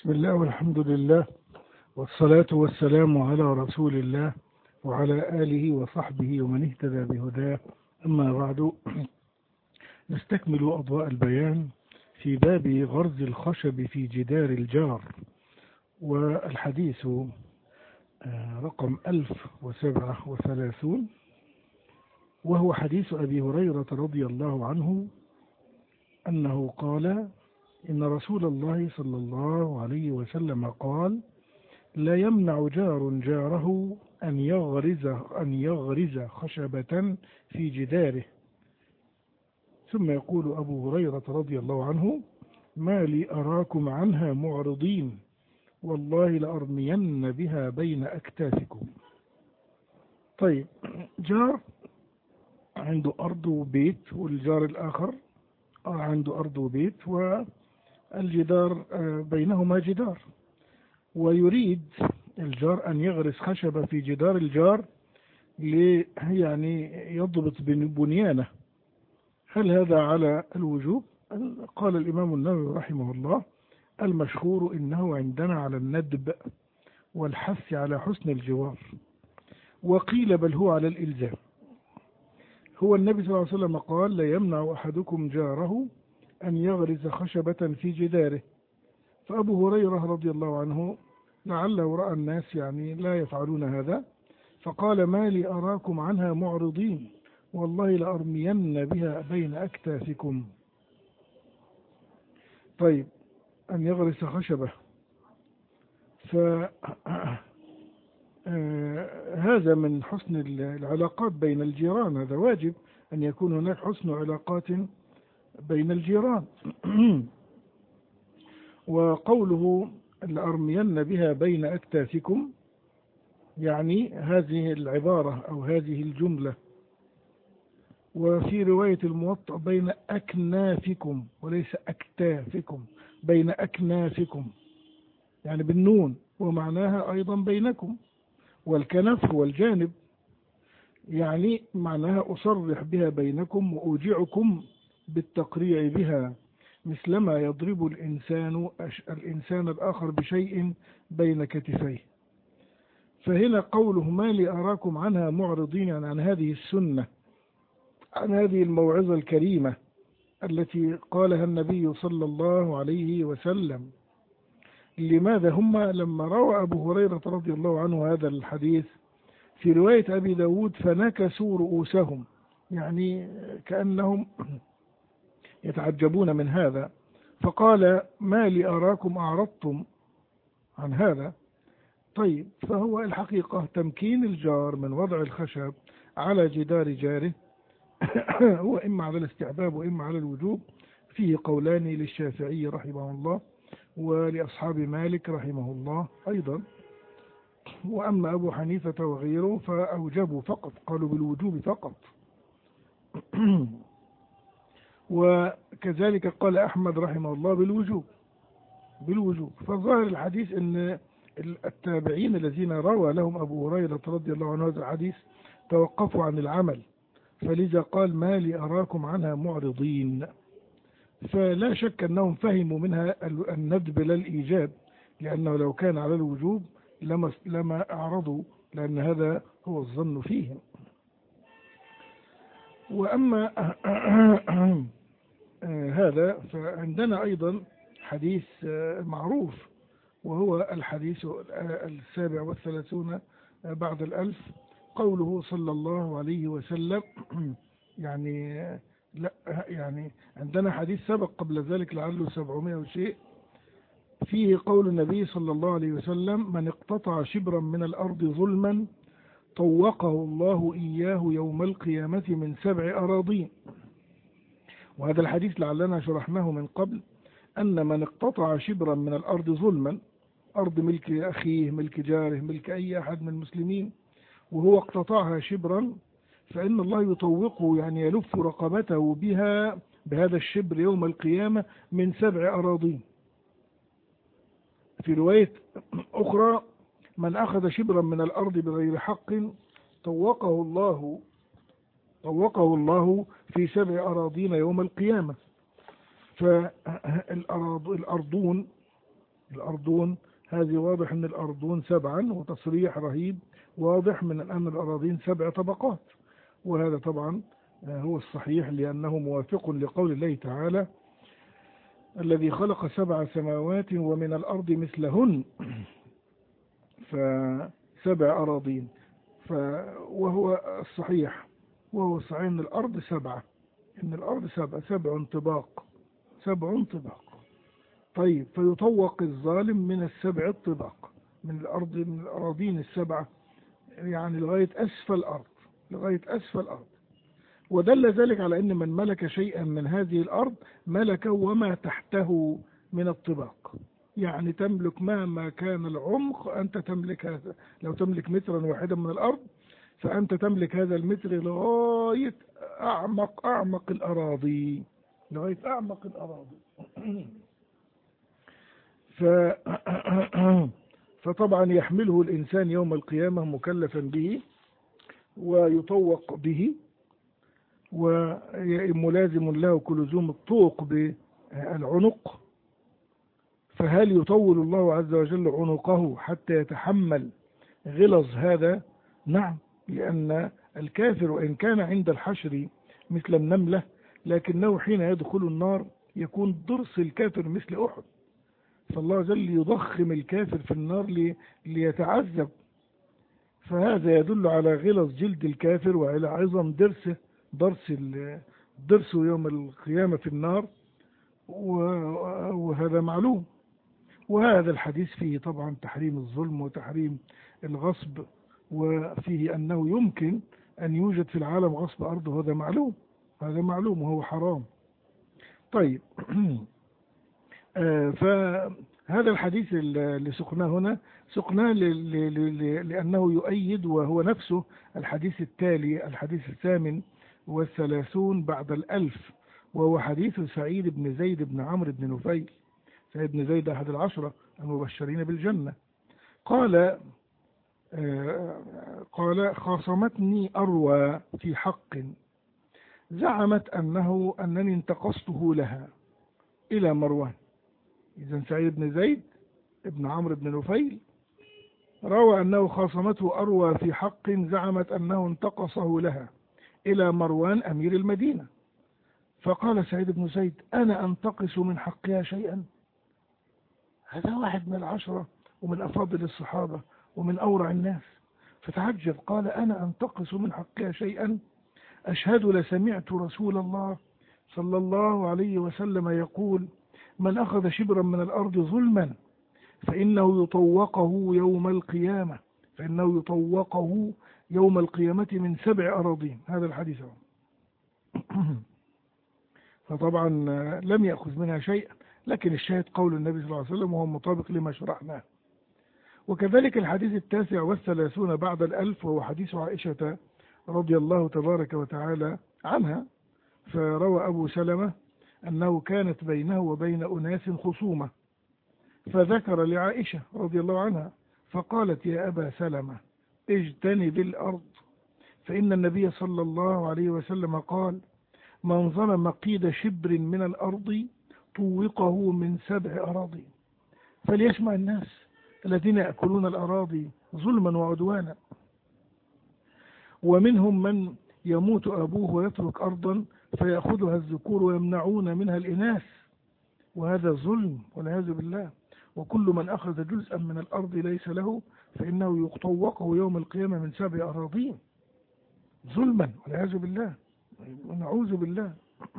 بسم الله والحمد لله والصلاة والسلام على رسول الله وعلى آله وصحبه ومن اهتدى بهداه. أما بعد، نستكمل أضواء البيان في باب غرز الخشب في جدار الجار، والحديث رقم 1037، وهو حديث أبي هريرة رضي الله عنه أنه قال: إن رسول الله صلى الله عليه وسلم قال: لا يمنع جار جاره أن يغرز خشبة في جداره. ثم يقول أبو هريرة رضي الله عنه: ما لي أراكم عنها معرضين، والله لأرمين بها بين أكتافكم. طيب، جار عنده أرض وبيت، والجار الآخر عنده أرض وبيت، والجدار بينهما جدار، ويريد الجار أن يغرس خشبة في جدار الجار يعني يضبط بنيانه. هل هذا على الوجوب؟ قال الإمام النووي رحمه الله: المشهور إنه عندنا على الندب والحث على حسن الجوار، وقيل بل هو على الإلزام. هو النبي صلى الله عليه وسلم قال: لا يمنع أحدكم جاره أن يغرز خشبة في جداره. فأبو هريرة رضي الله عنه لعله رأى الناس يعني لا يفعلون هذا، فقال: ما لي أراكم عنها معرضين، والله لأرمين بها بين أكتافكم. طيب، أن يغرس خشبة، هذا من حسن العلاقات بين الجيران، هذا واجب أن يكون هناك حسن علاقات بين الجيران. وقوله لأرمين بها بين أكتافكم، يعني هذه العبارة أو هذه الجملة. وفي رواية الموطأ بين أكنافكم وليس أكتافكم، بين أكنافكم يعني بالنون، ومعناها أيضا بينكم. والكنف هو الجانب، يعني معناها أصرح بها بينكم وأوجعكم بالتقريع بها، مثلما يضرب الإنسان الآخر بشيء بين كتفيه. فهنا قوله: ما لي أراكم عنها معرضين، يعني عن هذه السنة، عن هذه الموعظة الكريمة التي قالها النبي صلى الله عليه وسلم. لماذا هم لما روى أبو هريرة رضي الله عنه هذا الحديث في رواية أبي داود فنكسوا رؤوسهم، يعني كأنهم يتعجبون من هذا، فقال: ما لي أراكم أعرضتم عن هذا. طيب، فهو الحقيقة تمكين الجار من وضع الخشب على جدار جاره هو إما على الاستحباب وإما على الوجوب. فيه قولان للشافعي رحمه الله ولأصحاب مالك رحمه الله أيضا. وأما أبو حنيفة وغيره فأوجبوا فقط، قالوا بالوجوب فقط. وكذلك قال أحمد رحمه الله بالوجوب. فظاهر الحديث أن التابعين الذين روى لهم أبو هريرة رضي الله عنه هذا الحديث توقفوا عن العمل، فلذا قال: ما لي أراكم عنها معرضين. فلا شك أنهم فهموا منها الندب لا الإيجاب، لأنه لو كان على الوجوب لما أعرضوا، لأن هذا هو الظن فيهم. وأما هذا فعندنا أيضا حديث معروف، وهو الحديث 37 بعد 1000، قوله صلى الله عليه وسلم. يعني لا، يعني عندنا حديث سبق قبل ذلك لعله 700 وشيء، فيه قول النبي صلى الله عليه وسلم: من اقتطع شبرا من الأرض ظلما طوقه الله إياه يوم القيامة من 7 أراضين. وهذا الحديث لعلنا شرحناه من قبل، أن من اقتطع شبرا من الأرض ظلما، أرض ملك أخيه، ملك جاره، ملك أي أحد من المسلمين، وهو اقتطعها شبرا، فإن الله يطوقه، يعني يلف رقبته بهذا الشبر يوم القيامة من 7 أراضين. في رواية أخرى: من أخذ شبرا من الأرض بغير حق طوقه الله في 7 أراضين يوم القيامة. فالأرضون الأرضون هذه واضح أن الأرضون 7، وتصريح رهيب واضح من أن الأراضين 7 طبقات، وهذا طبعا هو الصحيح، لأنه موافق لقول الله تعالى: الذي خلق 7 سماوات ومن الأرض مثلهن، ف7 أراضين، وهو الصحيح أن الأرض 7، إن الأرض 7 طباق، 7 طباق. طيب، فيطوق الظالم من ال7 الطباق، من الأراضين ال7، يعني لغاية أسفل الأرض، لغاية أسفل الأرض. ودل ذلك على أن من ملك شيئا من هذه الأرض ملك وما تحته من الطباق، يعني تملك مهما كان العمق، أنت تملك هذا. لو تملك مترا واحدا من الأرض فأنت تملك هذا المتر لغاية أعمق الأراضي، لغاية أعمق الأراضي. فطبعا يحمله الإنسان يوم القيامة مكلفا به، ويطوق به، وملازم له كلزوم الطوق بالعنق. فهل يطول الله عز وجل عنقه حتى يتحمل غلظ هذا؟ نعم، لأن الكافر وإن كان عند الحشر مثل النملة، لكنه حين يدخل النار يكون ضرس الكافر مثل أحد، فالله جل يضخم الكافر في النار ليتعذب. فهذا يدل على غلظ جلد الكافر وعلى عظم ضرسه يوم القيامة في النار، وهذا معلوم. وهذا الحديث فيه طبعا تحريم الظلم وتحريم الغصب، وفيه أنه يمكن أن يوجد في العالم غصب أرض، وهذا معلوم، هذا معلوم وهو حرام. طيب، فهذا الحديث اللي سقناه هنا سقناه لأنه يؤيد، وهو نفسه الحديث التالي، الحديث 38 بعد 1000، وهو حديث سعيد بن زيد بن عمرو بن نفيل. سعيد بن زيد أحد العشرة المبشرين بالجنة. قال خاصمتني أروى في حق، زعمت أنني انتقصته لها إلى مروان. إذن سعيد بن زيد ابن عمرو بن نفيل روى أنه خاصمته أروى في حق، زعمت أنه انتقصه لها إلى مروان أمير المدينة. فقال سعيد بن زيد: أنا أنتقص من حقها شيئا؟ هذا واحد من العشرة ومن أفاضل الصحابة ومن أورع الناس، فتعجب، قال: أنا أنتقص من حقها شيئا؟ أشهد لسمعت رسول الله صلى الله عليه وسلم يقول: من أخذ شبرا من الأرض ظلما فإنه يطوقه يوم القيامة من 7 أراضين. هذا الحديث فطبعا لم يأخذ منها شيئا، لكن الشاهد قول النبي صلى الله عليه وسلم، وهو مطابق لما شرحناه. وكذلك الحديث 39 بعد 1000، وهو حديث عائشة رضي الله تبارك وتعالى عنها. فروى أبو سلمة أنه كانت بينه وبين أناس خصومة، فذكر لعائشة رضي الله عنها فقالت: يا أبا سلمة اجتنب الأرض، فإن النبي صلى الله عليه وسلم قال: من ظلم قيد شبر من الأرض طوقه من 7 أراضي. فليسمع الناس الذين يأكلون الأراضي ظلما وعدوانا. ومنهم من يموت أبوه ويترك أرضا فيأخذها الذكور ويمنعون منها الإناث، وهذا ظلم والعياذ بالله. وكل من أخذ جزءا من الأرض ليس له فإنه يطوقه يوم القيامة من 7 أراضين ظلما والعياذ بالله، ونعوذ بالله.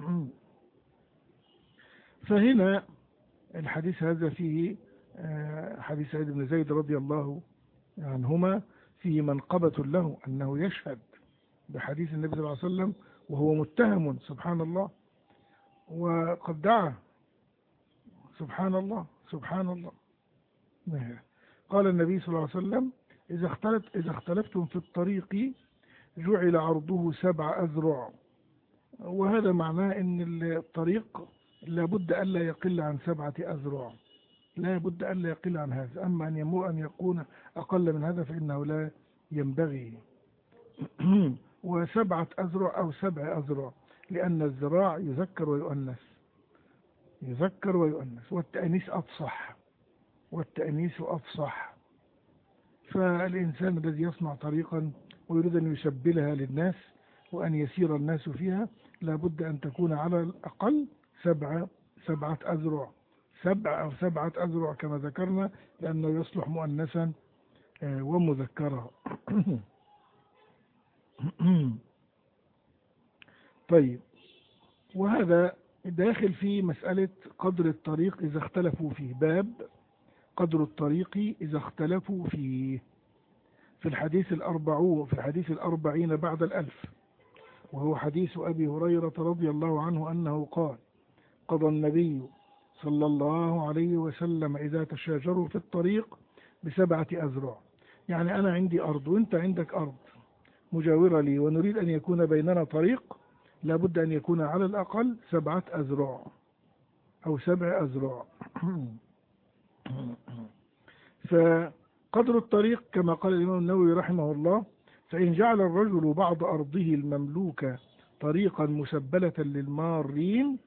فهنا الحديث هذا فيه حديث سعيد بن زيد رضي الله عنهما فيه منقبة له أنه يشهد بحديث النبي صلى الله عليه وسلم وهو متهم، سبحان الله، وقد دعا، سبحان الله سبحان الله. قال النبي صلى الله عليه وسلم: إذا اختلفتم في الطريق جعل عرضه 7 أذرع. وهذا معناه أن الطريق لابد ألا يقل عن 7 أذرع، لا بد ألا يقل عن هذا. أما أن يكون أقل من هذا فإنه لا ينبغي. و7 أذرع أو 7 أذرع، لأن الذراع يذكر ويؤنث، والتأنيث أفصح، والتأنيث أفصح. فالإنسان الذي يصنع طريقا ويريد أن يسبلها للناس وأن يسير الناس فيها لابد أن تكون على الأقل سبعة أذرع، 7 أذرع كما ذكرنا، لأنه يصلح مؤنثا ومذكرا. طيب، وهذا داخل في مسألة قدر الطريق إذا اختلفوا فيه، باب قدر الطريق إذا اختلفوا فيه، في الحديث 40 بعد 1000، وهو حديث أبي هريرة رضي الله عنه أنه قال: قضى النبي صلى الله عليه وسلم إذا تشاجروا في الطريق ب7 أذرع. يعني أنا عندي أرض وأنت عندك أرض مجاورة لي ونريد أن يكون بيننا طريق، لابد أن يكون على الأقل 7 أذرع أو 7 أذرع. فقدر الطريق كما قال الإمام النووي رحمه الله: فإن جعل الرجل بعض أرضه المملوكة طريقا مسبلة للمارين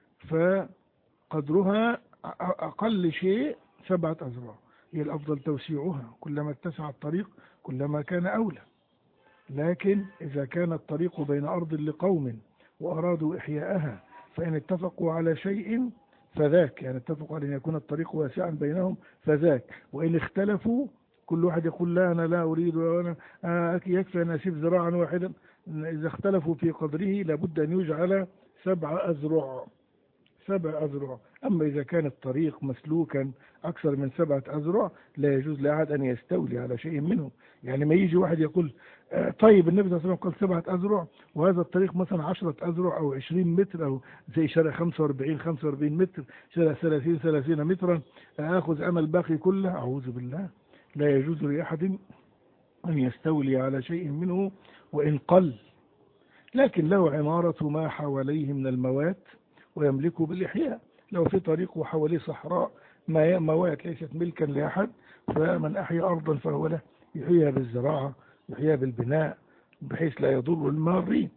فقدرها أقل شيء 7 أذرع. هي الأفضل توسيعها، كلما اتسع الطريق كلما كان أولى. لكن إذا كان الطريق بين أرض لقوم وأرادوا إحياءها فإن اتفقوا على شيء فذاك، يعني اتفقوا على أن يكون الطريق واسعا بينهم فذاك. وإن اختلفوا كل واحد يقول: لا أنا لا أريد، وأنا يكفي أن أسيب ذراعا واحدا. إذا اختلفوا في قدره لابد أن يجعل 7 أذرع. أما إذا كان الطريق مسلوكا أكثر من 7 أذرع لا يجوز لأحد أن يستولي على شيء منه. يعني ما يجي واحد يقول: طيب النبي صلى الله عليه وسلم قال 7 أذرع وهذا الطريق مثلا 10 أذرع أو 20 متر، أو زي شارع 45 متر، شارع 30 مترا، أخذ أنا الباقي كله. أعوذ بالله، لا يجوز لأحد أن يستولي على شيء منه وإن قل. لكن له عمارة ما حواليه من الموات ويملكه بالإحياء. لو في طريق وحواليه صحراء موات ليست ملكا لأحد، فمن أحيا أرضا فهو له، يحييها بالزراعة، يحييها بالبناء، بحيث لا يضر المارين.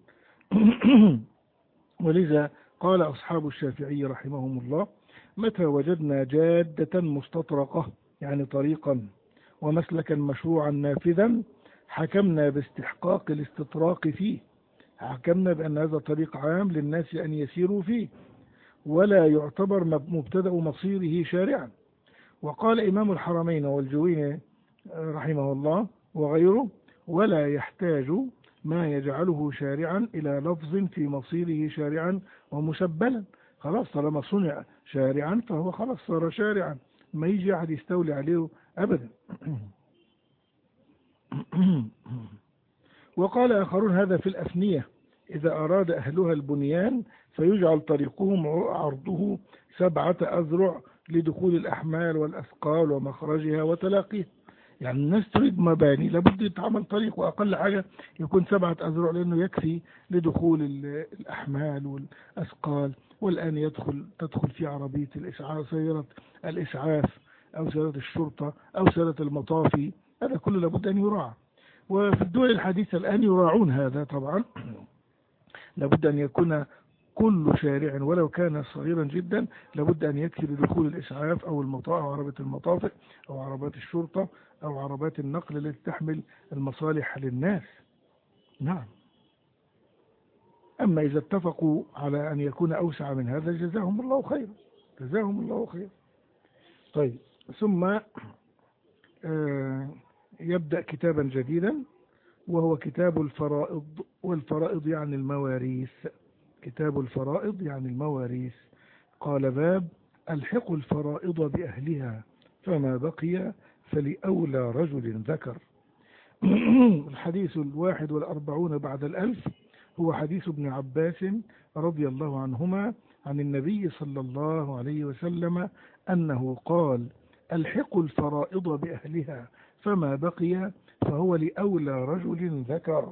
ولذا قال أصحاب الشافعي رحمهم الله: متى وجدنا جادة مستطرقة، يعني طريقا ومسلكا مشروعا نافذا، حكمنا باستحقاق الاستطراق فيه، حكمنا بأن هذا طريق عام للناس أن يسيروا فيه ولا يعتبر مبتدأ مصيره شارعا. وقال إمام الحرمين والجويني رحمه الله وغيره: ولا يحتاج ما يجعله شارعا إلى لفظ في مصيره شارعا ومسبلا. خلاص طالما صنع شارعا فهو خلاص صار شارعا، ما يجي أحد يستولي عليه أبدا. وقال آخرون: هذا في الأفنية، إذا أراد أهلها البنيان فيجعل طريقهم عرضه 7 أذرع لدخول الأحمال والأثقال ومخرجها وتلاقيها. يعني الناس تريد مباني لابد يتعمل طريق، وأقل حاجة يكون 7 أذرع، لأنه يكفي لدخول الأحمال والأثقال. والآن تدخل في عربية الإسعاف، سيارة الإسعاف أو سيارة الشرطة أو سيارة المطافي، هذا كله لابد أن يراعى. وفي الدول الحديثة الآن يراعون هذا طبعا. لابد أن يكون كل شارع ولو كان صغيرا جدا لابد أن يكفي لدخول الإسعاف أو المطاف أو عربة المطافئ أو عربات الشرطة أو عربات النقل التي تحمل المصالح للناس. نعم. أما إذا اتفقوا على أن يكون أوسع من هذا جزاهم الله خيرا، جزاهم الله خيرا. طيب، ثم يبدأ كتابا جديدا وهو كتاب الفرائض، والفرائض يعني المواريث. كتاب الفرائض يعني المواريث. قال: باب الحق الفرائض بأهلها فما بقي فلأولى رجل ذكر. الحديث 41 بعد 1000 هو حديث ابن عباس رضي الله عنهما عن النبي صلى الله عليه وسلم أنه قال: الحق الفرائض بأهلها فما بقي فهو لأولى رجل ذكر.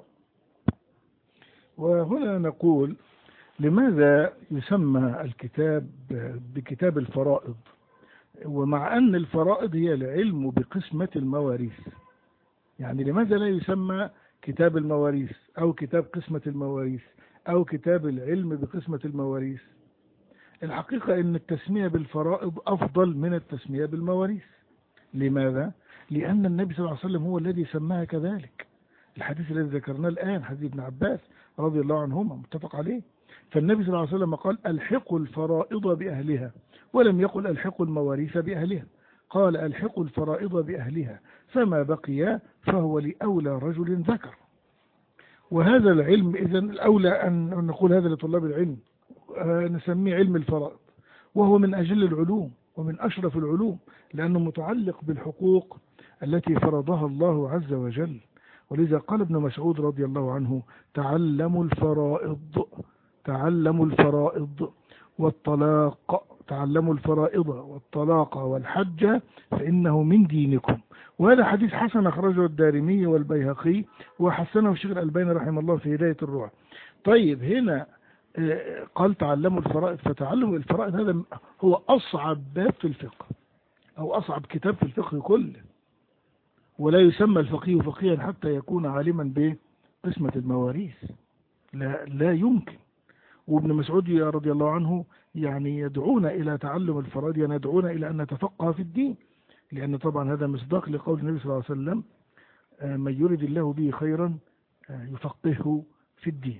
وهنا نقول: لماذا يسمى الكتاب بكتاب الفرائض، ومع أن الفرائض هي العلم بقسمة المواريث؟ يعني لماذا لا يسمى كتاب المواريث أو كتاب قسمة المواريث أو كتاب العلم بقسمة المواريث؟ الحقيقة أن التسمية بالفرائض أفضل من التسمية بالمواريث. لماذا؟ لأن النبي صلى الله عليه وسلم هو الذي سماها كذلك. الحديث الذي ذكرناه الآن حديث ابن عباس رضي الله عنهما متفق عليه. فالنبي صلى الله عليه وسلم قال الحقوا الفرائض بأهلها، ولم يقل الحقوا المواريث بأهلها، قال الحقوا الفرائض بأهلها، فما بقي فهو لأولى رجل ذكر. وهذا العلم إذن الأولى أن نقول هذا لطلاب العلم، نسميه علم الفرائض، وهو من أجل العلوم ومن أشرف العلوم، لأنه متعلق بالحقوق التي فرضها الله عز وجل. ولذا قال ابن مسعود رضي الله عنه تعلموا الفرائض، تعلموا الفرائض والطلاق، تعلموا الفرائض والطلاق والحج فإنه من دينكم. وهذا حديث حسن أخرجه الدارمي والبيهقي وحسنه الشيخ الألباني رحمه الله في هداية الروح. طيب هنا قال تعلموا الفرائض، فتعلم الفرائض هذا هو أصعب باب في الفقه أو أصعب كتاب في الفقه كله، ولا يسمى الفقيه فقيها حتى يكون عالما بقسمة المواريث، لا يمكن. وابن مسعود رضي الله عنه يعني يدعونا إلى تعلم الفرائض، يعني يدعونا إلى أن نتفقه في الدين، لأن طبعا هذا مصداق لقول النبي صلى الله عليه وسلم من يريد الله به خيرا يفقهه في الدين.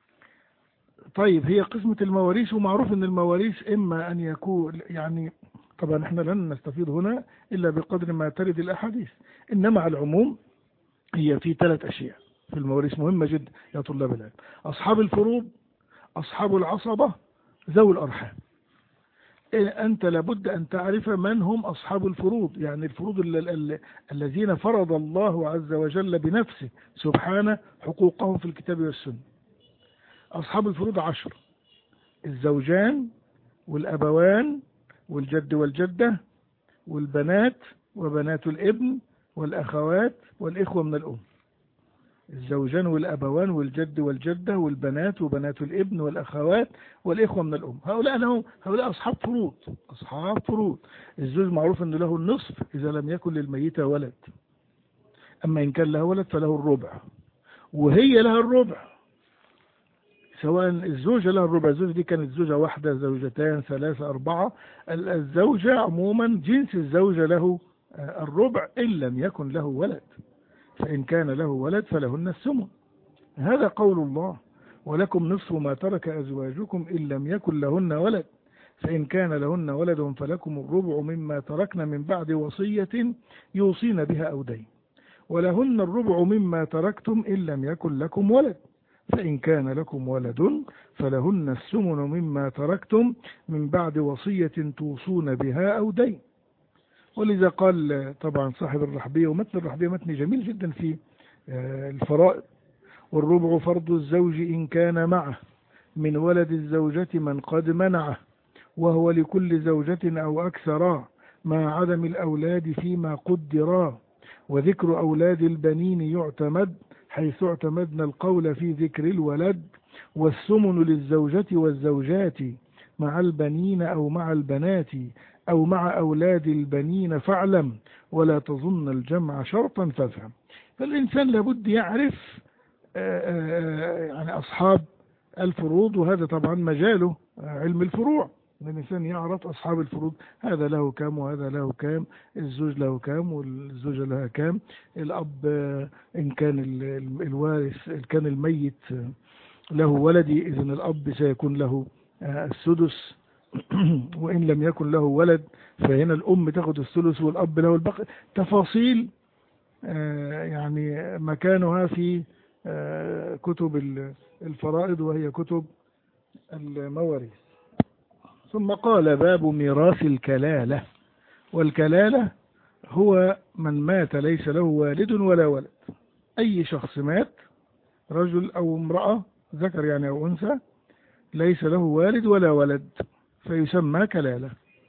طيب هي قسمة المواريث، ومعروف أن المواريث إما أن يكون يعني طبعا احنا لن نستفيد هنا إلا بقدر ما ترد الأحاديث، إنما على العموم هي في 3 أشياء في المواريث مهمة جدا يا طلاب العلم: أصحاب الفروض، أصحاب العصبة، ذوي الأرحام. أنت لابد أن تعرف من هم أصحاب الفروض، يعني الفروض الذين فرض الله عز وجل بنفسه سبحانه حقوقهم في الكتاب والسنة. أصحاب الفروض 10: الزوجان والأبوان والجد والجدة والبنات وبنات الابن والأخوات والإخوة من الأم. الزوجان والأبوان والجد والجدة والبنات وبنات الابن والأخوات والإخوة من الأم، هؤلاء أصحاب فروض. أصحاب فروض. الزوج معروف أنه له النصف إذا لم يكن للميت ولد، أما إن كان له ولد فله الربع، وهي لها الربع، سواء الزوجة لها الربع، الزوجة دي كانت زوجة واحدة، زوجتان، 3، 4، الزوجة عموما جنس الزوجة له الربع إن لم يكن له ولد، فإن كان له ولد فلهن الثمن. هذا قول الله: ولكم نصف ما ترك أزواجكم إن لم يكن لهن ولد، فإن كان لهن ولد فلكم الربع مما تركن من بعد وصية يوصين بها أو دين، ولهن الربع مما تركتم إن لم يكن لكم ولد، فإن كان لكم ولد فلهن الثمن مما تركتم من بعد وصية توصون بها أو دين. ولذا قال طبعا صاحب الرحبية، ومتن الرحبية متن جميل جدا في الفرائض: والربع فرض الزوج إن كان معه من ولد الزوجة من قد منعه، وهو لكل زوجة أو أكثر مع عدم الأولاد فيما قدرا، وذكر أولاد البنين يعتمد حيث اعتمدنا القول في ذكر الولد، والثمن للزوجة والزوجات مع البنين أو مع البنات أو مع أولاد البنين فاعلم، ولا تظن الجمع شرطا فافهم. فالإنسان لابد يعرف يعني أصحاب الفروض، وهذا طبعا مجاله علم الفروع، الإنسان يعرف أصحاب الفروض، هذا له كام وهذا له كام، الزوج له كام والزوجة لها كام، الأب إن كان الوارث إن كان الميت له ولدي إذن الأب سيكون له السدس، وإن لم يكن له ولد فهنا الأم تأخذ الثلث والأب له الباقي. تفاصيل يعني مكانها في كتب الفرائض وهي كتب المواريث. ثم قال: باب ميراث الكلالة. والكلالة هو من مات ليس له والد ولا ولد، أي شخص مات، رجل أو امرأة، ذكر يعني أو أنثى، ليس له والد ولا ولد فيسمى كلالة.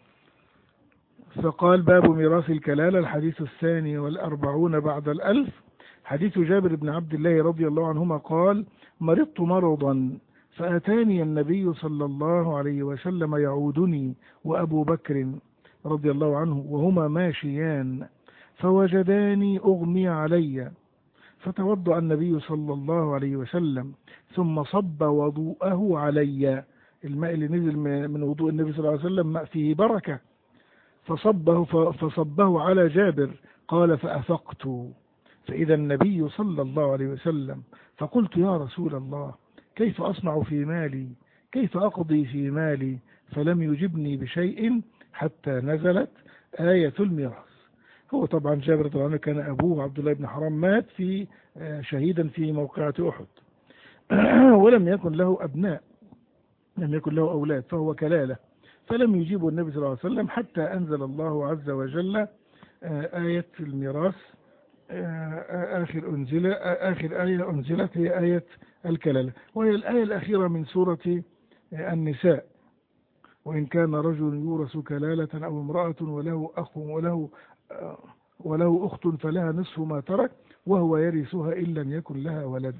فقال: باب ميراث الكلالة. الحديث 42 بعد 1000، حديث جابر بن عبد الله رضي الله عنهما قال: مرضت مرضا فأتاني النبي صلى الله عليه وسلم يعودني وأبو بكر رضي الله عنه وهما ماشيان، فوجداني أغمي علي، فتوضأ النبي صلى الله عليه وسلم ثم صب وضوءه علي، الماء اللي نزل من وضوء النبي صلى الله عليه وسلم ماء فيه بركة، فصبه على جابر. قال فأفقت فإذا النبي صلى الله عليه وسلم، فقلت يا رسول الله كيف أصنع في مالي، كيف أقضي في مالي؟ فلم يجبني بشيء حتى نزلت آية الميراث. هو طبعا جابر رضي الله عنه كان أبوه عبد الله بن حرام مات في شهيدا في موقعة أحد ولم يكن له أبناء، لم يكن له أولاد، فهو كلالة، فلم يجيبه النبي صلى الله عليه وسلم حتى أنزل الله عز وجل آية الميراث. آخر آية أنزلت هي آية الكلالة، وهي الآية الأخيرة من سورة النساء. وإن كان رجل يورث كلالة أو امرأة وله أخت فلها نصف ما ترك وهو يرثها إن لم يكن لها ولد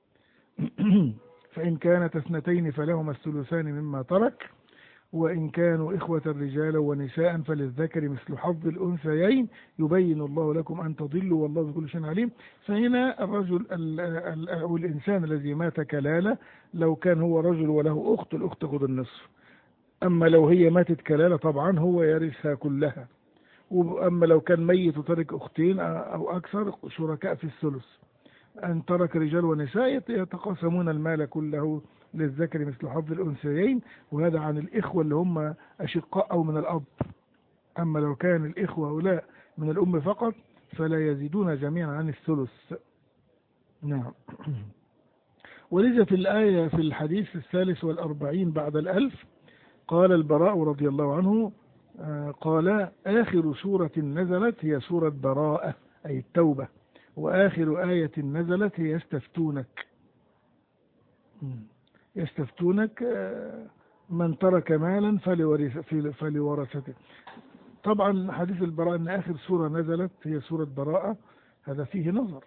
فإن كانت اثنتين فلهما الثلثان مما ترك وإن كانوا إخوة رجالا ونساء فللذكر مثل حظ الأنثيين يبين الله لكم أن تضلوا والله بكل شيء عليم. فهنا الرجل أو الإنسان الذي مات كلالة، لو كان هو رجل وله أخت، الأخت تأخذ النصف. أما لو هي ماتت كلالة طبعا هو يرثها كلها. وأما لو كان ميت وترك أختين أو أكثر شركاء في الثلث. أن ترك رجال ونساء يتقاسمون المال كله للذكر مثل حظ الأنثيين، وهذا عن الإخوة اللي هم أشقاء أو من الأب. أما لو كان الإخوة هؤلاء من الأم فقط فلا يزيدون جميعا عن الثلث. نعم. ولذا في الآية في الحديث 43 بعد 1000 قال البراء رضي الله عنه قال آخر سورة نزلت هي سورة براءة أي التوبة، وآخر آية نزلت هي يستفتونك من ترك مالا فلورثته. طبعا حديث البراء أن آخر سورة نزلت هي سورة براءة، هذا فيه نظر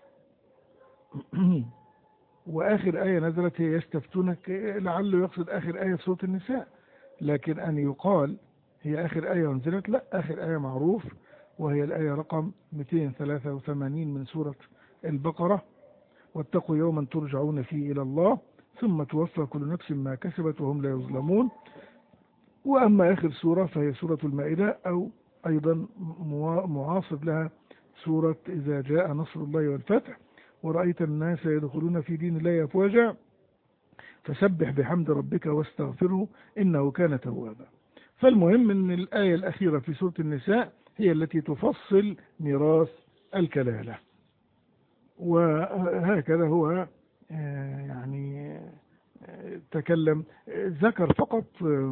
وآخر آية نزلت هي يستفتونك، لعله يقصد آخر آية سورة النساء، لكن أن يقال هي آخر آية نزلت، لا، آخر آية معروف وهي الآية رقم 283 من سورة البقرة: واتقوا يوما ترجعون فيه إلى الله ثم توفى كل نفس ما كسبت وهم لا يظلمون. وأما آخر سورة فهي سورة المائدة، أو أيضا معاصر لها سورة إذا جاء نصر الله والفتح ورأيت الناس يدخلون في دين الله أفواجا فسبح بحمد ربك واستغفره إنه كان توابا. فالمهم أن الآية الأخيرة في سورة النساء هي التي تفصل ميراث الكلالة. وهكذا هو يعني تكلم، ذكر فقط،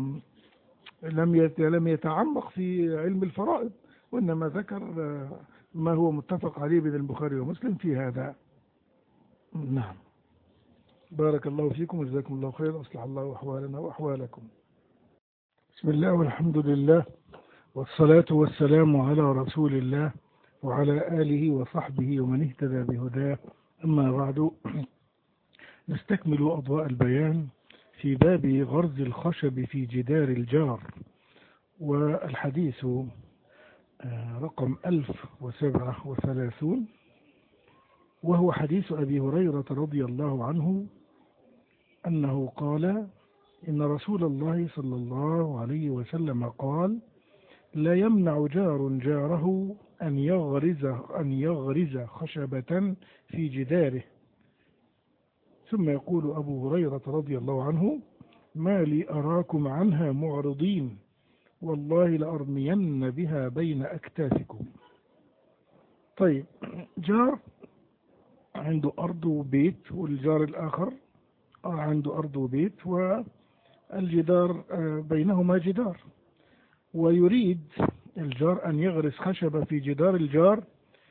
لم يتعمق في علم الفرائض، وإنما ذكر ما هو متفق عليه بين البخاري ومسلم في هذا. نعم. بارك الله فيكم وجزاكم الله خيرا، أصلح الله أحوالنا وأحوالكم. بسم الله والحمد لله والصلاة والسلام على رسول الله وعلى آله وصحبه ومن اهتدى بهداه. أما بعد، نستكمل أضواء البيان في باب غرز الخشب في جدار الجار، والحديث رقم 1037، وهو حديث أبي هريرة رضي الله عنه أنه قال إن رسول الله صلى الله عليه وسلم قال: لا يمنع جار جاره أن يغرز خشبة في جداره. ثم يقول أبو هريرة رضي الله عنه: ما لي أراكم عنها معرضين، والله لأرمين بها بين أكتافكم. طيب، جار عنده أرض وبيت، والجار الآخر عنده أرض وبيت، والجدار بينهما جدار، ويريد الجار أن يغرس خشبة في جدار الجار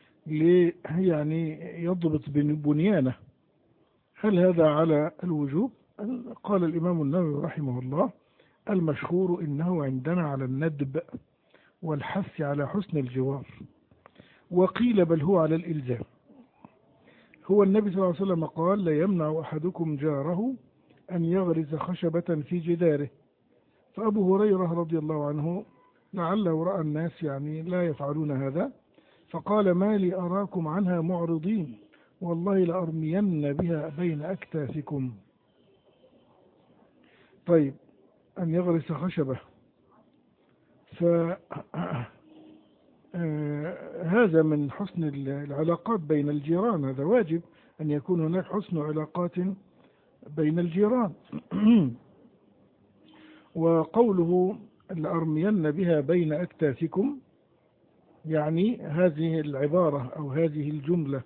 يعني يضبط بنيانه. هل هذا على الوجوب؟ قال الإمام النووي رحمه الله: المشهور إنه عندنا على الندب والحث على حسن الجوار، وقيل بل هو على الإلزام. هو النبي صلى الله عليه وسلم قال: لا يمنع أحدكم جاره أن يغرز خشبة في جداره. فأبو هريرة رضي الله عنه لعله رأى الناس يعني لا يفعلون هذا، فقال: ما لي أراكم عنها معرضين، والله لأرمين بها بين أكتافكم. طيب، أن يغرس خشبة، هذا من حسن العلاقات بين الجيران، هذا واجب أن يكون هناك حسن علاقات بين الجيران. وقوله لأرمين بها بين أكتافكم، يعني هذه العبارة أو هذه الجملة.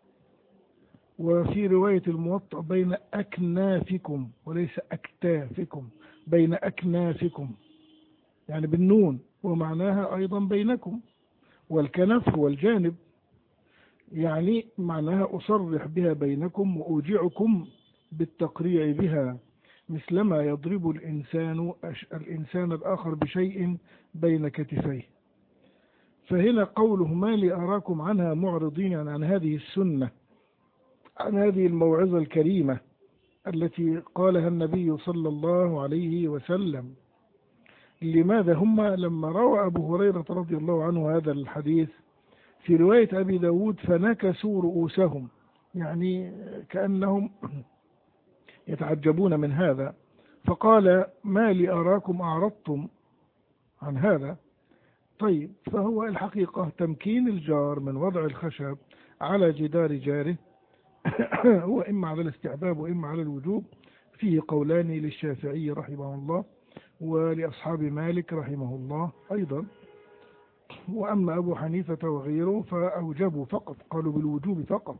وفي رواية الموطأ بين أكنافكم وليس أكتافكم، بين أكنافكم يعني بالنون، ومعناها أيضا بينكم. والكنف هو الجانب، يعني معناها أصرح بها بينكم وأوجعكم بالتقريع بها، مثلما يضرب الإنسان الآخر بشيء بين كتفيه. فهنا قوله ما لي أراكم عنها معرضين، يعني عن هذه السنة، عن هذه الموعظة الكريمة التي قالها النبي صلى الله عليه وسلم. لماذا هم لما روى أبو هريرة رضي الله عنه هذا الحديث في رواية أبي داود فنكسوا رؤوسهم، يعني كأنهم يتعجبون من هذا، فقال ما لي أراكم أعرضتم عن هذا. طيب، فهو الحقيقة تمكين الجار من وضع الخشب على جدار جاره هو إما على الاستحباب وإما على الوجوب، فيه قولان للشافعي رحمه الله ولأصحاب مالك رحمه الله أيضا. وأما أبو حنيفة وغيره فأوجبوا فقط، قالوا بالوجوب فقط.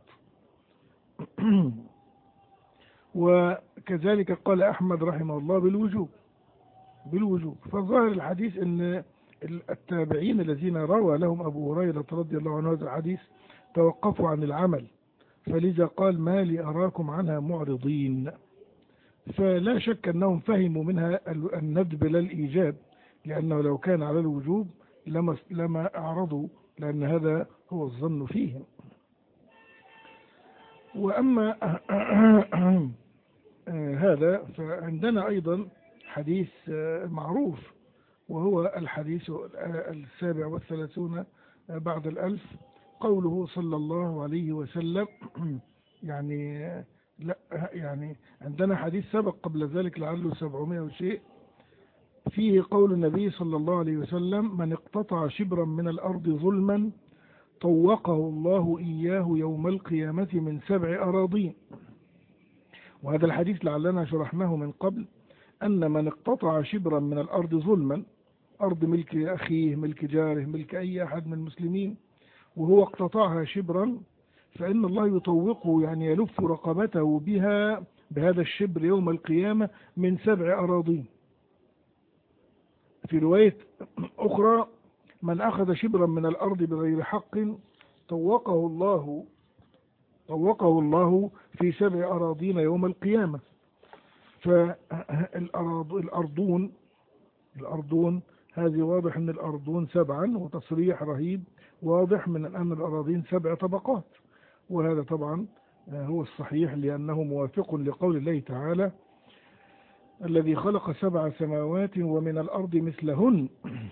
وكذلك قال أحمد رحمه الله بالوجوب. فظاهر الحديث أن التابعين الذين روى لهم أبو هريرة رضي الله عنه هذا الحديث توقفوا عن العمل، فلذا قال ما لي أراكم عنها معرضين. فلا شك أنهم فهموا منها الندب لا الإيجاب، لأنه لو كان على الوجوب لما أعرضوا، لأن هذا هو الظن فيهم. وأما هذا فعندنا أيضا حديث معروف، وهو الحديث 37 بعد 1000، قوله صلى الله عليه وسلم، يعني عندنا حديث سبق قبل ذلك لعله 700 وشيء، فيه قول النبي صلى الله عليه وسلم من اقتطع شبرا من الأرض ظلما طوقه الله إياه يوم القيامة من 7 أراضين. وهذا الحديث لعلنا شرحناه من قبل، أن من اقتطع شبرا من الأرض ظلما، أرض ملك أخيه ملك جاره ملك أي أحد من المسلمين، وهو اقتطعها شبرا، فإن الله يطوقه، يعني يلف رقبته بها بهذا الشبر يوم القيامة من 7 أراضين. في رواية أخرى من أخذ شبرا من الأرض بغير حق طوقه الله في 7 أراضين يوم القيامة. فالأرضون هذه واضح أن الأرضون 7، وتصريح رهيب واضح من أن الأراضين 7 طبقات، وهذا طبعا هو الصحيح، لأنه موافق لقول الله تعالى الذي خلق 7 سماوات ومن الأرض مثلهن،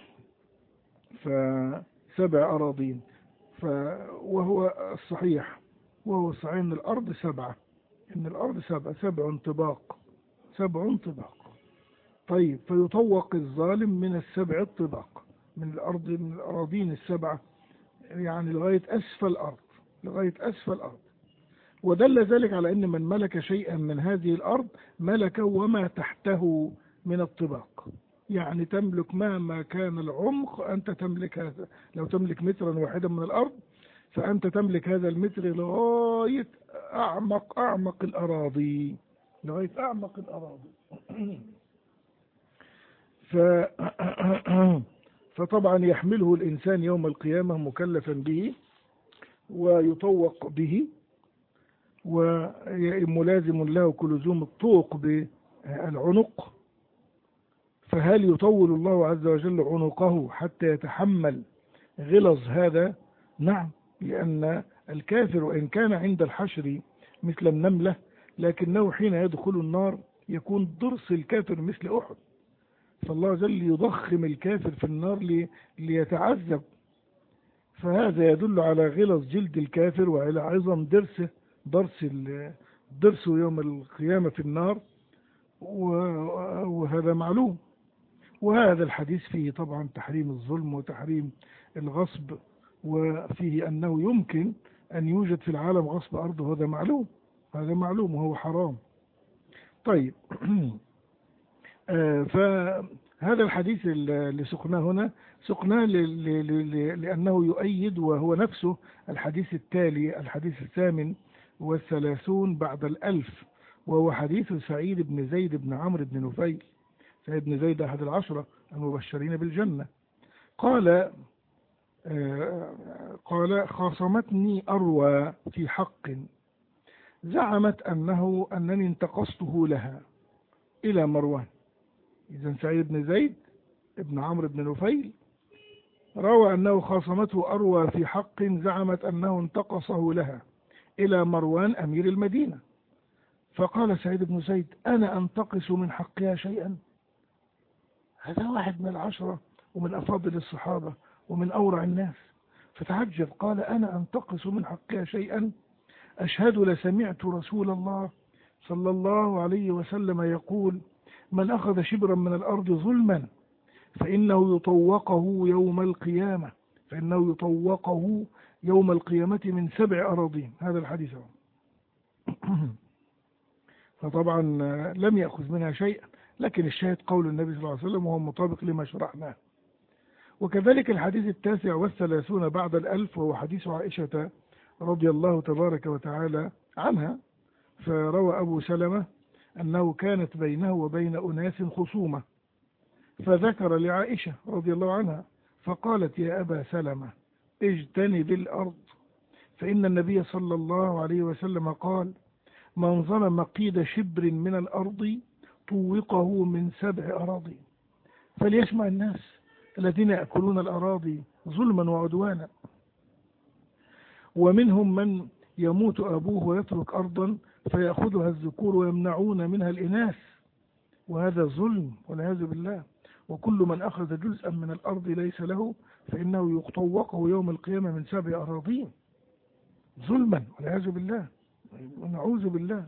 ف7 أراضين، وهو الصحيح أن الأرض 7، إن الأرض 7 طباق. طيب، فيطوق الظالم من 7 طباق من الأراضين 7، يعني لغاية أسفل الأرض. ودل ذلك على أن من ملك شيئا من هذه الأرض ملك وما تحته من الطباق، يعني تملك مهما كان العمق، أنت تملك هذا. لو تملك مترا واحدا من الأرض فأنت تملك هذا المتر لغاية أعمق الأراضي، فطبعا يحمله الإنسان يوم القيامة مكلفا به ويطوق به، وملازم له كلزوم الطوق بالعنق. فهل يطول الله عز وجل عنقه حتى يتحمل غلظ هذا؟ نعم، لأن الكافر وإن كان عند الحشر مثل النملة، لكنه حين يدخل النار يكون ضرس الكافر مثل أحد، فالله عز وجل يضخم الكافر في النار ليتعذب. فهذا يدل على غلظ جلد الكافر وعلى عظم ضرسه يوم القيامة في النار، وهذا معلوم. وهذا الحديث فيه طبعا تحريم الظلم وتحريم الغصب، وفيه أنه يمكن أن يوجد في العالم غصب أرض، وهذا معلوم، هذا معلوم وهو حرام. طيب فهذا الحديث اللي سقناه هنا سقناه لأنه يؤيد، وهو نفسه الحديث التالي، الحديث 38 بعد 1000، وهو حديث سعيد بن زيد بن عمرو بن نفيل. سعيد بن زيد أحد العشرة المبشرين بالجنة. قال خاصمتني أروى في حق، زعمت أنني انتقصته لها إلى مروان. إذن سعيد بن زيد ابن عمرو بن نفيل روى أنه خاصمته أروى في حق، زعمت أنه انتقصه لها إلى مروان أمير المدينة. فقال سعيد بن زيد: أنا أنتقص من حقها شيئا؟ هذا واحد من العشرة ومن أفاضل الصحابة ومن أورع الناس. فتعجب، قال: أنا أنتقص من حقها شيئا؟ أشهد لسمعت رسول الله صلى الله عليه وسلم يقول: من أخذ شبرا من الأرض ظلما فإنه يطوقه يوم القيامة من 7 أراضين. هذا الحديث فطبعا لم يأخذ منها شيئا، لكن الشاهد قول النبي صلى الله عليه وسلم، وهو مطابق لما شرحناه. وكذلك الحديث 39 بعد 1000، وهو حديث عائشة رضي الله تبارك وتعالى عنها. فروى أبو سلمة أنه كانت بينه وبين أناس خصومة، فذكر لعائشة رضي الله عنها فقالت: يا أبا سلمة اجتنب الأرض، فإن النبي صلى الله عليه وسلم قال: من ظلم قيد شبر من الأرض طوقه من 7 أراضي. فليسمع الناس الذين يأكلون الأراضي ظلما وعدوانا. ومنهم من يموت أبوه ويترك أرضا فيأخذها الذكور ويمنعون منها الإناث، وهذا ظلم والعياذ بالله. وكل من أخذ جزءا من الأرض ليس له فإنه يطوقه يوم القيامة من 7 أراضين ظلما والعياذ بالله، ونعوذ بالله.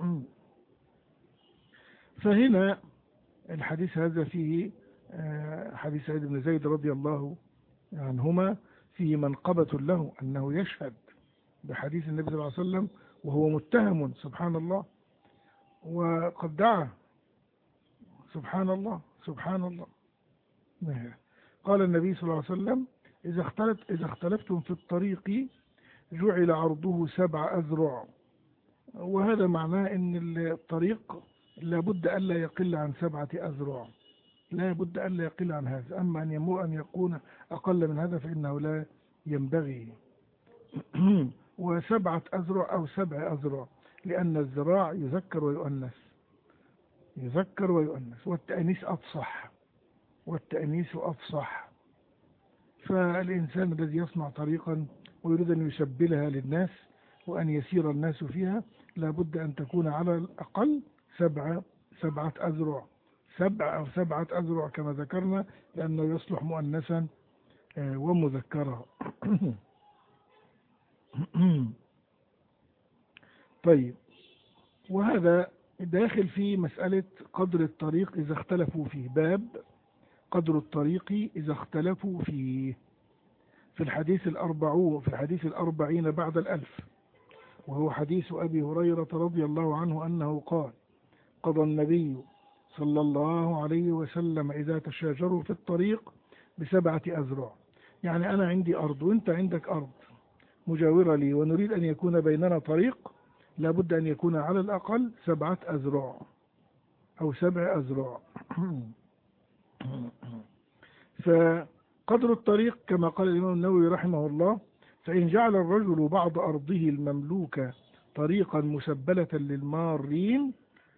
فهنا الحديث هذا فيه حديث سعيد بن زيد رضي الله عنهما فيه منقبة له أنه يشهد بحديث النبي صلى الله عليه وسلم وهو متهم، سبحان الله، وقد دعا، سبحان الله سبحان الله. قال النبي صلى الله عليه وسلم: إذا اختلفتم في الطريق جعل عرضه 7 أذرع. وهذا معناه أن الطريق لابد أن لا يقل عن 7 أذرع، لا بد أن لا يقل عن هذا. أما أن يكون أقل من هذا فإنه لا ينبغي. و7 أذرع أو 7 أذرع، لأن الذراع يذكر ويؤنث، يذكر ويؤنث، والتأنيث أفصح. فالإنسان الذي يصنع طريقا ويريد أن يسبلها للناس وأن يسير الناس فيها لابد أن تكون على الأقل 7 أذرع، 7 أو 7 أذرع كما ذكرنا، لأنه يصلح مؤنثا ومذكرا. طيب، وهذا داخل في مسألة قدر الطريق إذا اختلفوا فيه. باب قدر الطريق إذا اختلفوا فيه، في الحديث 40 بعد 1000، وهو حديث أبي هريرة رضي الله عنه أنه قال: قضى النبي صلى الله عليه وسلم إذا تشاجروا في الطريق ب7 أذرع. يعني أنا عندي أرض وأنت عندك أرض مجاورة لي، ونريد أن يكون بيننا طريق، لابد أن يكون على الأقل 7 أذرع أو 7 أذرع. فقدر الطريق كما قال الإمام النووي رحمه الله: فإن جعل الرجل بعض أرضه المملوكة طريقا مسبلة للمارين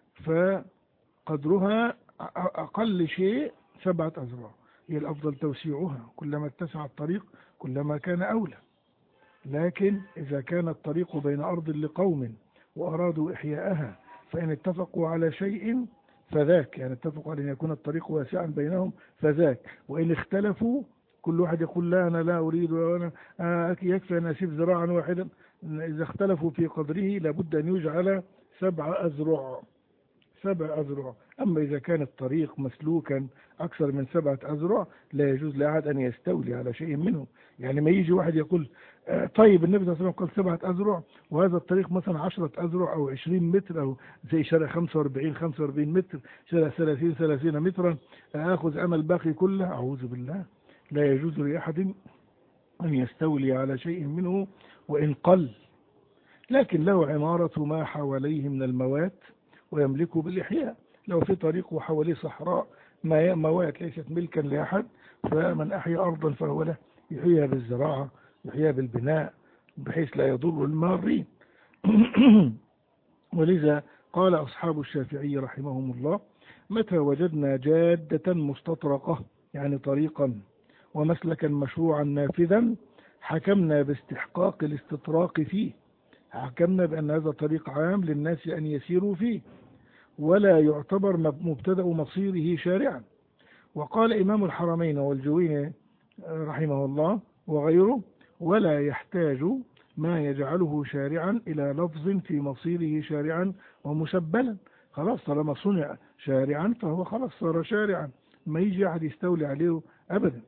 فقدرها أقل شيء 7 أذرع. هي الأفضل توسيعها، كلما اتسع الطريق كلما كان أولى. لكن إذا كان الطريق بين أرض لقوم وأرادوا إحياءها فإن اتفقوا على شيء فذاك، يعني اتفقوا على أن يكون الطريق واسعا بينهم فذاك. وإن اختلفوا كل واحد يقول: لا أنا لا أريد، وأنا يكفي أن أسيب ذراعا واحدا. إذا اختلفوا في قدره لابد أن يجعل 7 أذرع، 7 أذرع. أما إذا كان الطريق مسلوكا أكثر من 7 أذرع لا يجوز لأحد أن يستولي على شيء منه. يعني ما يجي واحد يقول طيب النبي صلى الله عليه وسلم قال 7 أذرع وهذا الطريق مثلا 10 أذرع أو 20 متر أو زي شارع 45 متر، شارع 30 مترا، آخذ أنا الباقي كله؟ أعوذ بالله، لا يجوز لأحد أن يستولي على شيء منه وإن قل، لكن له عمارة ما حواليه من الموات ويملكه بالإحياء. لو في طريق وحواليه صحراء موات ليست ملكا لأحد، فمن أحيا أرضا فهو له، يحييها بالزراعة، يحييها بالبناء، بحيث لا يضر المارين. ولذا قال أصحاب الشافعي رحمهم الله: متى وجدنا جادة مستطرقة، يعني طريقا ومسلكا مشروعا نافذا، حكمنا باستحقاق الاستطراق فيه، حكمنا بأن هذا طريق عام للناس أن يسيروا فيه، ولا يعتبر مبتدأ مصيره شارعا. وقال إمام الحرمين والجويني رحمه الله وغيره: ولا يحتاج ما يجعله شارعا إلى لفظ في مصيره شارعا ومسبلا. خلاص طالما صنع شارعا فهو خلاص صار شارعا، ما يجي أحد يستولي عليه أبدا.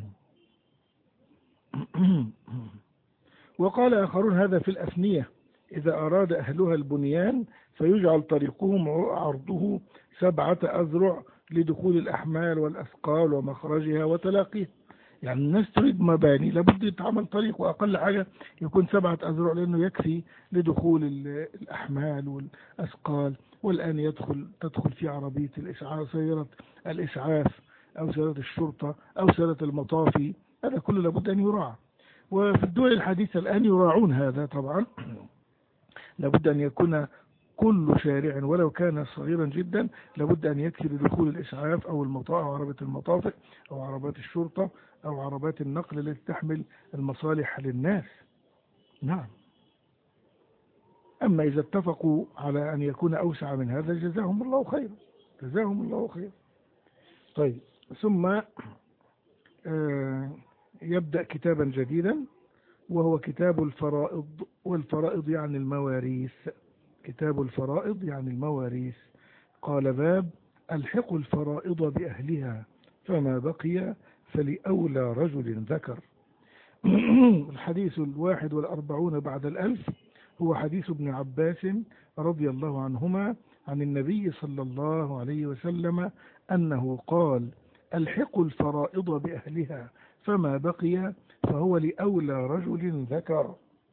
وقال آخرون: هذا في الأفنية، إذا أراد أهلها البنيان فيجعل طريقهم عرضه 7 أذرع لدخول الأحمال والأثقال ومخرجها وتلاقيها. يعني الناس تريد مباني لابد يتعمل طريق، وأقل حاجة يكون 7 أذرع، لأنه يكفي لدخول الأحمال والأثقال. والآن تدخل في عربية الإسعاف، سيارة الإسعاف أو سيارة الشرطة أو سيارة المطافي، هذا كله لابد أن يراعى. وفي الدول الحديثة الآن يراعون هذا طبعا. لابد أن يكون كل شارع ولو كان صغيرا جدا لابد أن يكفي لدخول الإسعاف أو عربة المطافئ أو عربات الشرطة أو عربات النقل التي تحمل المصالح للناس. نعم. أما إذا اتفقوا على أن يكون أوسع من هذا جزاهم الله خيرا، جزاهم الله خيرا. طيب، ثم يبدأ كتابا جديدا وهو كتاب الفرائض، والفرائض يعني المواريث. كتاب الفرائض يعني المواريث. قال: باب الحقوا الفرائض بأهلها فما بقي فلأولى رجل ذكر. الحديث 41 بعد 1000 هو حديث ابن عباس رضي الله عنهما عن النبي صلى الله عليه وسلم أنه قال: الحقوا الفرائض بأهلها فما بقي فهو لأولى رجل ذكر.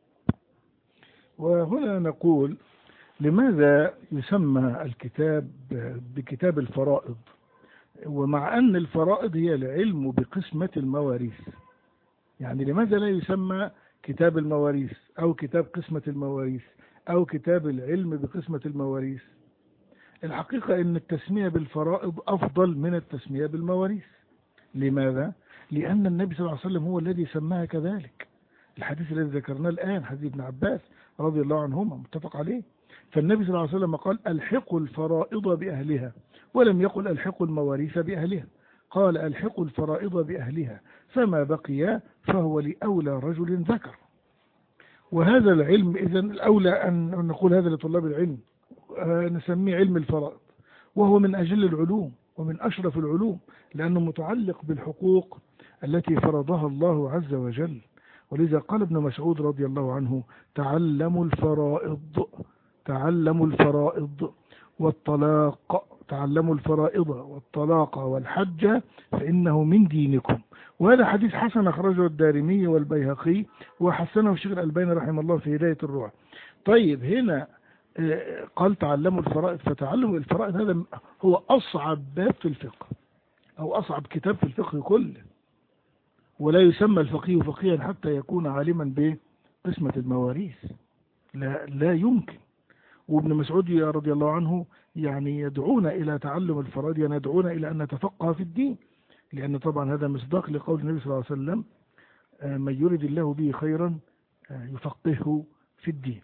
وهنا نقول: لماذا يسمى الكتاب بكتاب الفرائض، ومع أن الفرائض هي العلم بقسمة المواريث؟ يعني لماذا لا يسمى كتاب المواريث أو كتاب قسمة المواريث أو كتاب العلم بقسمة المواريث؟ الحقيقة أن التسمية بالفرائض أفضل من التسمية بالمواريث. لماذا؟ لأن النبي صلى الله عليه وسلم هو الذي سماها كذلك. الحديث الذي ذكرناه الآن حديث ابن عباس رضي الله عنهما متفق عليه. فالنبي صلى الله عليه وسلم قال: الحقوا الفرائض بأهلها، ولم يقل الحقوا المواريث بأهلها، قال: الحقوا الفرائض بأهلها فما بقي فهو لأولى رجل ذكر. وهذا العلم إذن الأولى أن نقول هذا لطلاب العلم، نسميه علم الفرائض، وهو من أجل العلوم ومن أشرف العلوم، لأنه متعلق بالحقوق التي فرضها الله عز وجل. ولذا قال ابن مسعود رضي الله عنه: تعلموا الفرائض، تعلموا الفرائض والطلاق، تعلموا الفرائض والطلاق والحج فإنه من دينكم. وهذا حديث حسن أخرجه الدارمي والبيهقي وحسنه الشيخ الألباني رحمه الله في هداية الروح. طيب، هنا قال تعلموا الفرائض، فتعلموا الفرائض هذا هو أصعب باب في الفقه أو أصعب كتاب في الفقه كله، ولا يسمى الفقيه فقيها حتى يكون عالما بقسمة المواريث، لا يمكن. وابن مسعود رضي الله عنه يعني يدعونا إلى تعلم الفرائض، يعني يدعونا إلى أن نتفقه في الدين، لأن طبعا هذا مصداق لقول النبي صلى الله عليه وسلم: من يرد الله به خيرا يفقهه في الدين.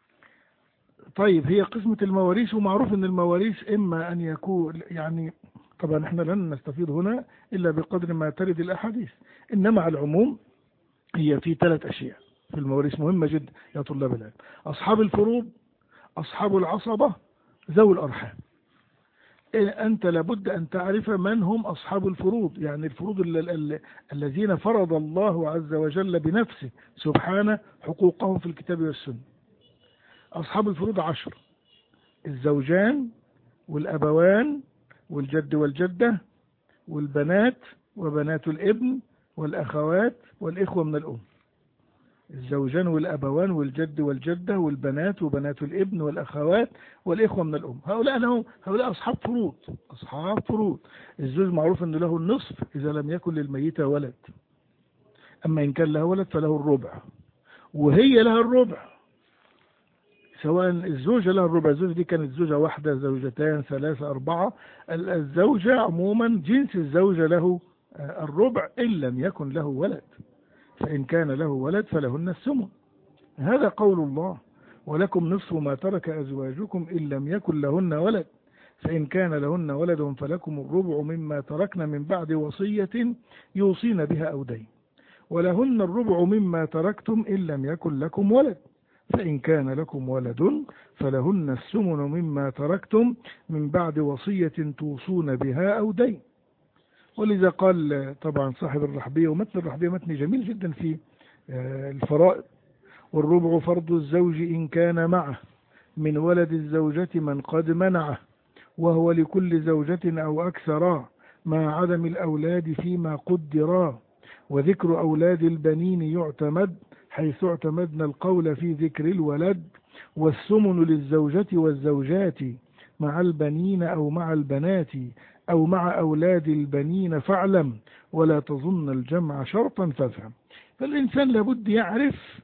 طيب، هي قسمة المواريث، ومعروف أن المواريث إما أن يكون يعني طبعا احنا لن نستفيد هنا إلا بقدر ما ترد الأحاديث، إنما على العموم هي في 3 أشياء في المواريث مهمة جدا يا طلاب العلم: أصحاب الفروض، أصحاب العصبة، ذوي الأرحام. أنت لابد أن تعرف من هم أصحاب الفروض، يعني الفروض الذين فرض الله عز وجل بنفسه سبحانه حقوقهم في الكتاب والسنة. أصحاب الفروض 10: الزوجان والأبوان والجد والجدة والبنات وبنات الابن والأخوات والإخوة من الأم. الزوجان والأبوان والجد والجدة والبنات وبنات الابن والأخوات والإخوة من الأم. هؤلاء أصحاب فروض. أصحاب فروض. الزوج معروف أنه له النصف إذا لم يكن للميت ولد، أما إن كان له ولد فله الربع، وهي لها الربع، سواء الزوجة لها الربع. الزوجة دي كانت زوجة واحدة، زوجتان، ثلاثة، أربعة، الزوجة عموما جنس الزوجة له الربع إن لم يكن له ولد، فإن كان له ولد فلهن الثمن. هذا قول الله: ولكم نصف ما ترك أزواجكم إن لم يكن لهن ولد، فإن كان لهن ولد فلكم الربع مما تركن من بعد وصية يوصين بها أو دين، ولهن الربع مما تركتم إن لم يكن لكم ولد، فإن كان لكم ولد فلهن الثمن مما تركتم من بعد وصية توصون بها أو دين. ولذا قال طبعا صاحب الرحبية، ومتن الرحبية متن جميل جدا في الفرائض: والربع فرض الزوج إن كان معه من ولد الزوجة من قد منعه، وهو لكل زوجة أو أكثر مع عدم الأولاد فيما قدرا، وذكر أولاد البنين يعتمد حيث اعتمدنا القول في ذكر الولد، والثمن للزوجة والزوجات مع البنين أو مع البنات أو مع أولاد البنين فاعلم، ولا تظن الجمع شرطا فافهم. فالإنسان لابد يعرف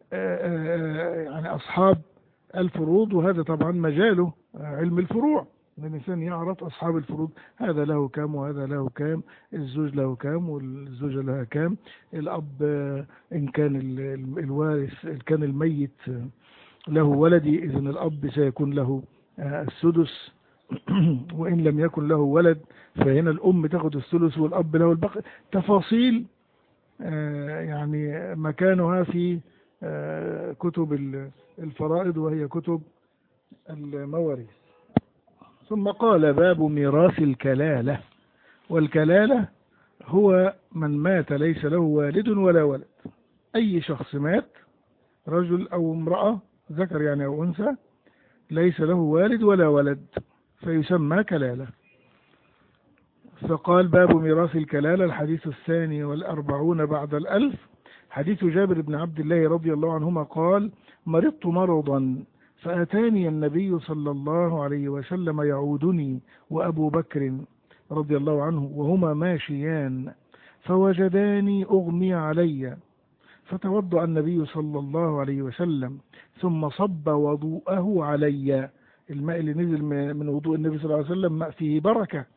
يعني أصحاب الفروض، وهذا طبعا مجاله علم الفروع، الإنسان يعرف أصحاب الفروض، هذا له كام وهذا له كام، الزوج له كام والزوجة لها كام، الأب إن كان الوارث إن كان الميت له ولدي إذن الأب سيكون له السدس، وإن لم يكن له ولد فهنا الأم تأخذ الثلث والأب له الباقي. تفاصيل يعني مكانها في كتب الفرائض وهي كتب المواريث. ثم قال: باب ميراث الكلالة. والكلالة هو من مات ليس له والد ولا ولد. أي شخص مات، رجل أو امرأة، ذكر يعني أو أنثى، ليس له والد ولا ولد فيسمى كلالة. فقال: باب ميراث الكلالة. الحديث 42 بعد 1000، حديث جابر بن عبد الله رضي الله عنهما قال: مرضت مرضا فأتاني النبي صلى الله عليه وسلم يعودني وأبو بكر رضي الله عنه وهما ماشيان، فوجداني أغمي علي، فتوضأ النبي صلى الله عليه وسلم ثم صب وضوءه علي. الماء اللي نزل من وضوء النبي صلى الله عليه وسلم ماء فيه بركة،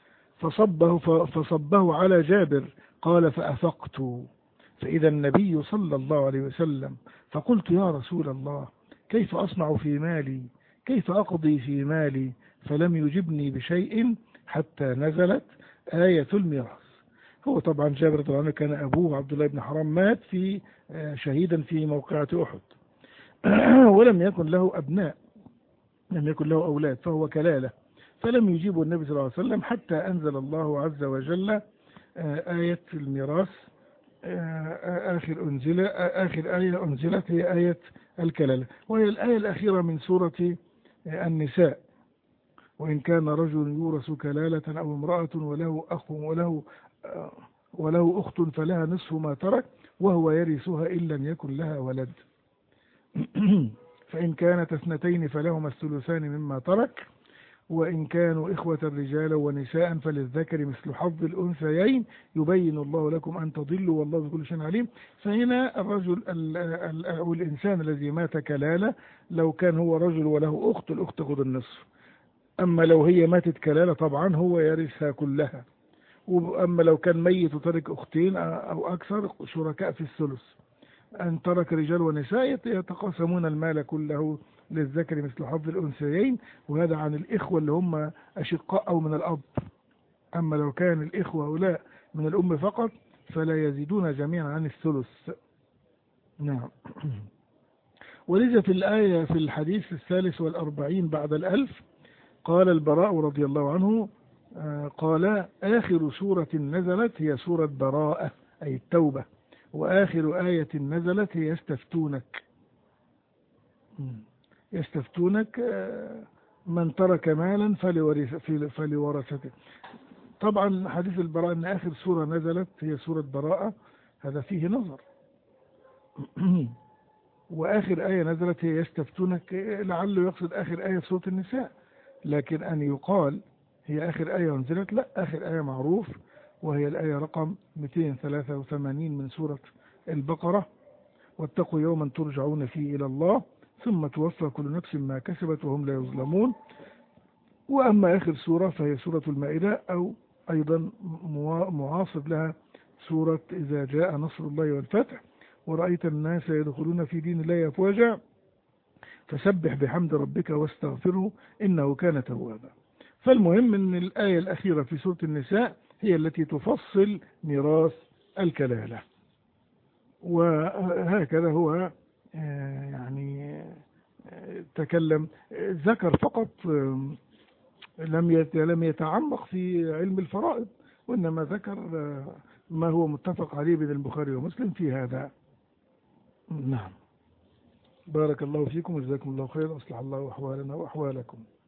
فصبه على جابر. قال: فأفقت فإذا النبي صلى الله عليه وسلم، فقلت: يا رسول الله، كيف أصنع في مالي؟ كيف أقضي في مالي؟ فلم يجبني بشيء حتى نزلت آية الميراث. هو طبعا جابر رضي الله عنه كان أبوه عبد الله بن حرام مات شهيدا في موقعة أحد ولم يكن له أبناء، لم يكن له أولاد، فهو كلالة، فلم يجيبه النبي صلى الله عليه وسلم حتى أنزل الله عز وجل آية الميراث. آخر آية أنزلت هي آية الكلالة، وهي الآية الأخيرة من سورة النساء: وإن كان رجل يورث كلالة أو امرأة وله أخ وله أخت فلها نصف ما ترك وهو يرثها إن لم يكن لها ولد، فإن كانت اثنتين فلهما الثلثان مما ترك، وإن كانوا إخوة رجالا ونساء فللذكر مثل حظ الأنثيين يبين الله لكم أن تضلوا والله بكل شيء عليم. فهنا الرجل أو الإنسان الذي مات كلالة، لو كان هو رجل وله أخت، الأخت تأخذ النصف، أما لو هي ماتت كلالة طبعا هو يرثها كلها. وأما لو كان ميت وترك أختين أو أكثر شركاء في الثلث. أن ترك رجال ونساء يتقاسمون المال كله للذكر مثل حظ الأنثيين، وهذا عن الإخوة اللي هم أشقاء أو من الأب. أما لو كان الإخوة هؤلاء من الأم فقط فلا يزيدون جميعا عن الثلث. نعم. ولذا في الآية في الحديث 43 بعد 1000 قال البراء رضي الله عنه قال آخر سورة نزلت هي سورة براءة أي التوبة، وآخر آية نزلت هي يستفتونك. يستفتونك من ترك مالا فلورثته. طبعا حديث البراء أن آخر سورة نزلت هي سورة براءة، هذا فيه نظر. وآخر آية نزلت هي يستفتونك، لعله يقصد آخر آية سورة النساء، لكن أن يقال هي آخر آية نزلت، لا، آخر آية معروف وهي الآية رقم 283 من سورة البقرة: واتقوا يوما ترجعون فيه إلى الله ثم توفى كل نفس ما كسبت وهم لا يظلمون. وأما آخر سورة فهي سورة المائدة، أو أيضا معاصر لها سورة إذا جاء نصر الله والفتح ورأيت الناس يدخلون في دين الله أفواجا فسبح بحمد ربك واستغفره إنه كان توابا. فالمهم أن الآية الأخيرة في سورة النساء هي التي تفصل ميراث الكلالة. وهكذا هو يعني تكلم، ذكر فقط، لم يتعمق في علم الفرائض، وإنما ذكر ما هو متفق عليه بين البخاري ومسلم في هذا. نعم. بارك الله فيكم وجزاكم الله خيرا، أصلح الله أحوالنا وأحوالكم.